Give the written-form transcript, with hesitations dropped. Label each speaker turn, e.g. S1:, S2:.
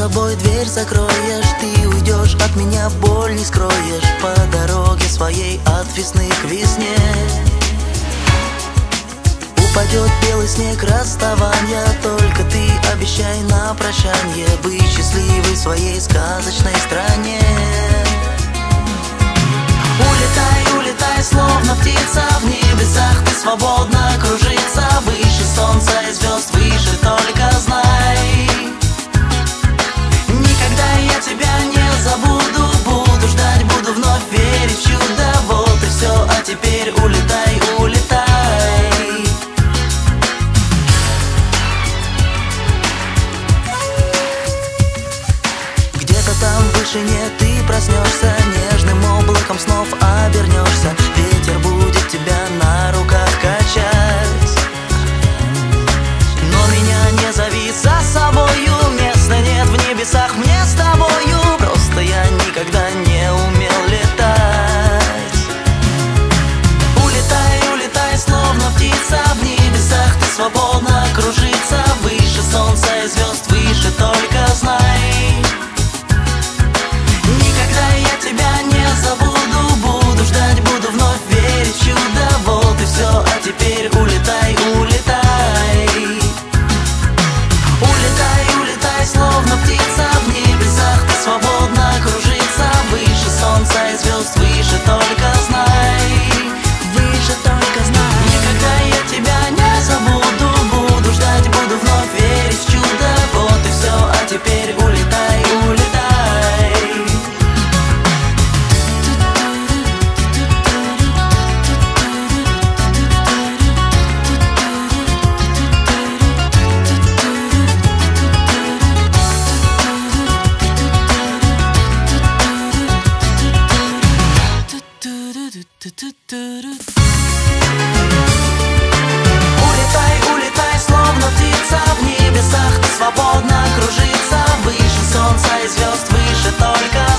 S1: собой дверь закроешь, ты уйдешь от меня, боль не скроешь. По дороге своей от весны к весне упадет белый снег расставания. Только ты обещай на прощанье быть счастливой в своей сказочной стране. Улетай, улетай, словно птица в небесах, ты свободно кружиться. Выше солнца и звезд, выше только знай. Никогда я тебя не забуду, буду ждать, буду вновь верить в чудо. Вот и все, а теперь улетай, улетай. Где-то там в вышине ты проснешься, нежным облаком снов обернешься. Ветер будет тебя на руках качать. Но меня не зови за собою, места нет в небесах мне с тобою. Просто я никогда не умел летать. Улетай, улетай, словно птица в небесах, ты свободно кружиться. Выше солнца и звезд, выше только знай. Никогда я тебя не забуду, буду ждать, буду вновь верить в чудо. Вот и все, а теперь улетай, улетай. Улетай, улетай, словно птица в небесах, ты свободно кружиться. Выше солнца и звезд, выше только знай. Выше только знай. Никогда я тебя не забуду, буду ждать, буду вновь верить в чудо. Вот и все, а теперь улетай, улетай. Улетай, улетай, словно птица в небесах, ты свободно кружиться. Выше солнца и звезд, выше только